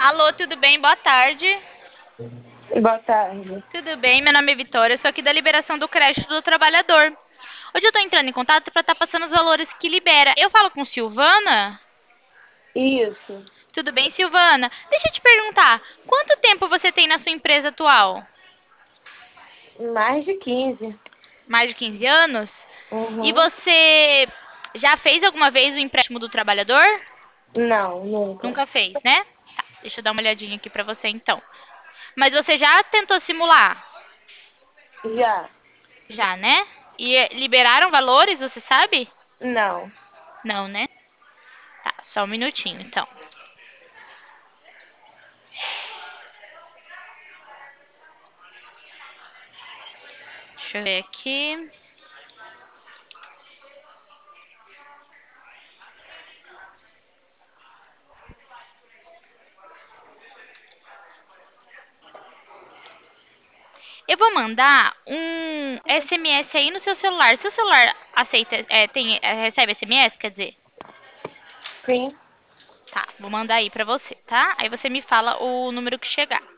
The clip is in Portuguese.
Alô, tudo bem? Boa tarde. Boa tarde. Tudo bem? Meu nome é Vitória, eu sou aqui da liberação do crédito do trabalhador. Hoje eu tô entrando em contato para estar passando os valores que libera. Eu falo com Silvana? Isso, Tudo bem, Silvana? Deixa eu te perguntar, quanto tempo você tem na sua empresa atual? mais de 15. Mais de 15 anos? E Uhum. você já fez alguma vez o empréstimo do trabalhador? Não, nunca. Nunca fez, né? Tá, deixa eu dar uma olhadinha aqui para você então. Mas você já tentou simular? Já. Já, né? E liberaram valores, você sabe? Não. Não, né? Tá, só um minutinho, então. Deixa eu ver aqui. Eu vou mandar um SMS aí no seu celular. Seu celular aceita, recebe SMS, quer dizer? Sim. Tá, vou mandar aí pra você, tá? Aí você me fala o número que chegar.